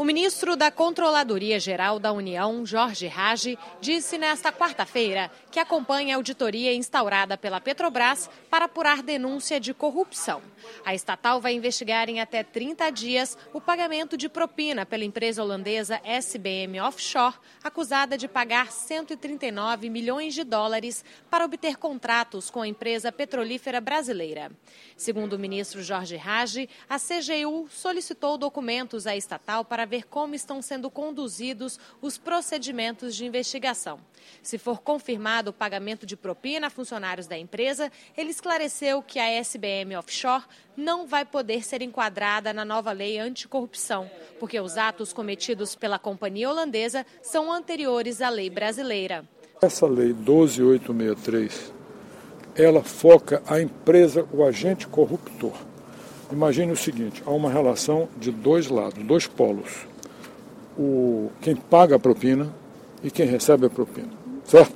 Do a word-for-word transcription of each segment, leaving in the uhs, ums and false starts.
O ministro da Controladoria Geral da União, Jorge Hage, disse nesta quarta-feira que acompanha a auditoria instaurada pela Petrobras para apurar denúncia de corrupção. A estatal vai investigar em até trinta dias o pagamento de propina pela empresa holandesa S B M Offshore, acusada de pagar cento e trinta e nove milhões de dólares para obter contratos com a empresa petrolífera brasileira. Segundo o ministro Jorge Hage, a C G U solicitou documentos à estatal para ver como estão sendo conduzidos os procedimentos de investigação. Se for confirmado o pagamento de propina a funcionários da empresa, ele esclareceu que a S B M Offshore não vai poder ser enquadrada na nova lei anticorrupção, porque os atos cometidos pela companhia holandesa são anteriores à lei brasileira. Essa lei doze mil oitocentos e sessenta e três, ela foca a empresa, o agente corruptor. Imagine o seguinte, há uma relação de dois lados, dois polos. O, quem paga a propina e quem recebe a propina, certo?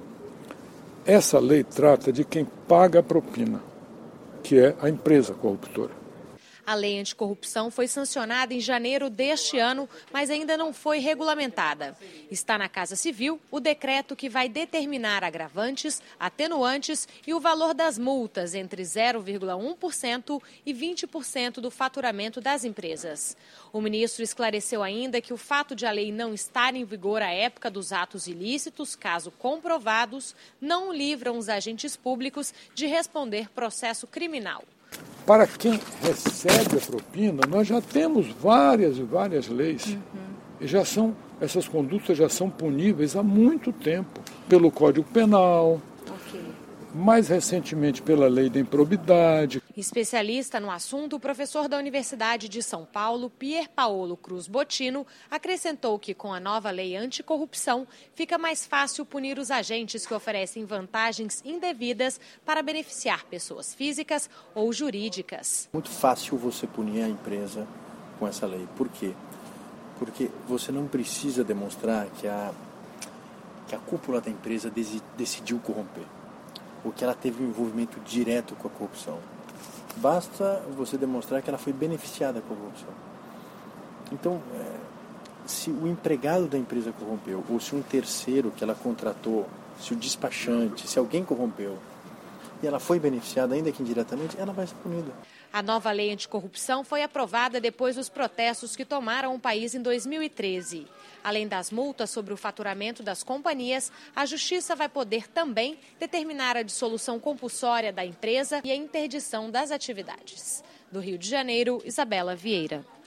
Essa lei trata de quem paga a propina, que é a empresa corruptora. A lei anticorrupção foi sancionada em janeiro deste ano, mas ainda não foi regulamentada. Está na Casa Civil o decreto que vai determinar agravantes, atenuantes e o valor das multas entre zero vírgula um por cento e vinte por cento do faturamento das empresas. O ministro esclareceu ainda que o fato de a lei não estar em vigor à época dos atos ilícitos, caso comprovados, não livram os agentes públicos de responder processo criminal. Para quem recebe a propina, nós já temos várias e várias leis. Uhum. E já são, essas condutas já são puníveis há muito tempo, pelo Código Penal, okay. mais recentemente pela Lei da Improbidade. Especialista no assunto, o professor da Universidade de São Paulo, Pier Paolo Cruz Bottino, acrescentou que com a nova lei anticorrupção fica mais fácil punir os agentes que oferecem vantagens indevidas para beneficiar pessoas físicas ou jurídicas. Muito fácil você punir a empresa com essa lei. Por quê? Porque você não precisa demonstrar que a, que a cúpula da empresa decidiu corromper, ou que ela teve um envolvimento direto com a corrupção. Basta você demonstrar que ela foi beneficiada com a corrupção. Então, é, se o empregado da empresa corrompeu, ou se um terceiro que ela contratou, se o despachante, se alguém corrompeu, e ela foi beneficiada, ainda que indiretamente, ela vai ser punida. A nova lei anticorrupção foi aprovada depois dos protestos que tomaram o país em dois mil e treze. Além das multas sobre o faturamento das companhias, a Justiça vai poder também determinar a dissolução compulsória da empresa e a interdição das atividades. Do Rio de Janeiro, Isabela Vieira.